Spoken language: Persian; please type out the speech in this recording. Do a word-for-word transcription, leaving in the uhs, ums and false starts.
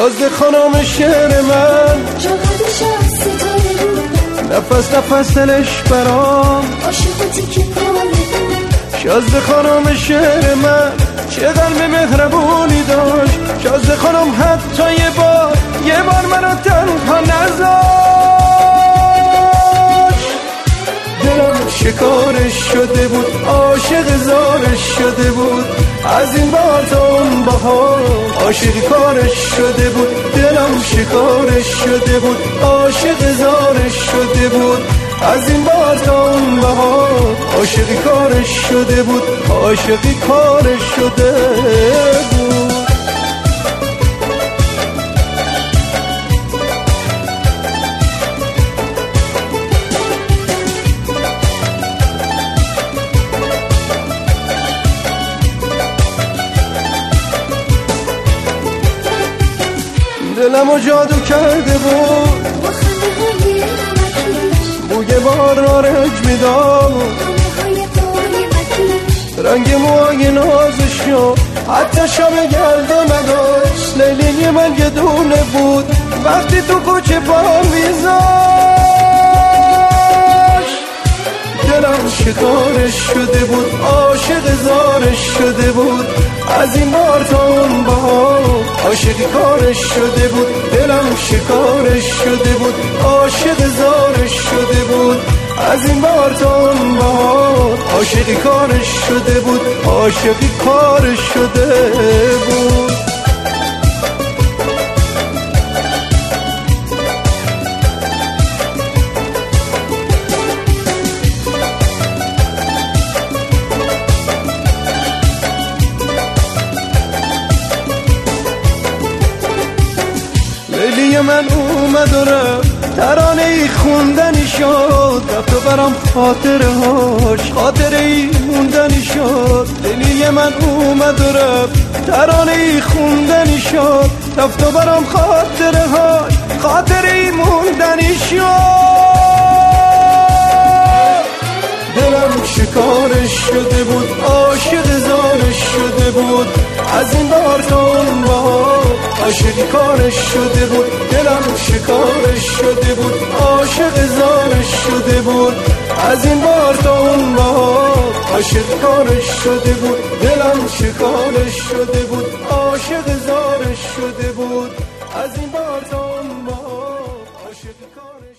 شازده خانم شعر من جاهد شب ستاره بود، نفس نفس دلش برام عاشقاتی که پاره بود. شازده خانم شعر من چه قلب مهربونی داشت. شازده خانم حتی یه بار یه بار منو تنها نذاشت. دلم شکارش شده بود، عاشق زارش شده بود. از این بار تا اون بهار عاشق کارش شده بود. دلم شکارش شده بود، عاشق زارش شده بود. از این بار تا اون بهار عاشقی کارش شده بود، عاشقی کارش شده بود. دلمو جادو کرده بود، با خنده های نمکیش بوی بار را رنج میداد. خنده های قولی مکیش رنگ موهای نازشو حتی شب گرده نداشت. لیلی من یه دونه بود وقتی تو کوچه پا میذاشت. دلم شکارش شده بود، عاشق زارش شده بود. از این بار تا اون بهار عاشقی کارش شده بود. دلم شکارش شده بود، عاشق زارش شده بود. از این بار تا اون بهار عاشقی کارش شده بود، عاشقی کارش شده بود. لیلی من اومد و رفت، ترانه ای خوندنی شد. رفت و برام خاطره هاش، خاطره ای موندنی شد. لیلی من اومد و رفت، ترانه ای خوندنی شد. رفت و برام خاطره هاش، خاطره ای موندنی شد. دلم شکارش شده بود، عاشق زارش شده بود. از این بار تا اون بار عاشقی کارش شده بود. دلم شکارش شده بود، عاشق زارش شده بود. از این بار تا اون بار عاشقی کارش شده بود. دلم شکارش شده بود، عاشق زارش شده بود. از این بار تا اون بار عاشقی کارش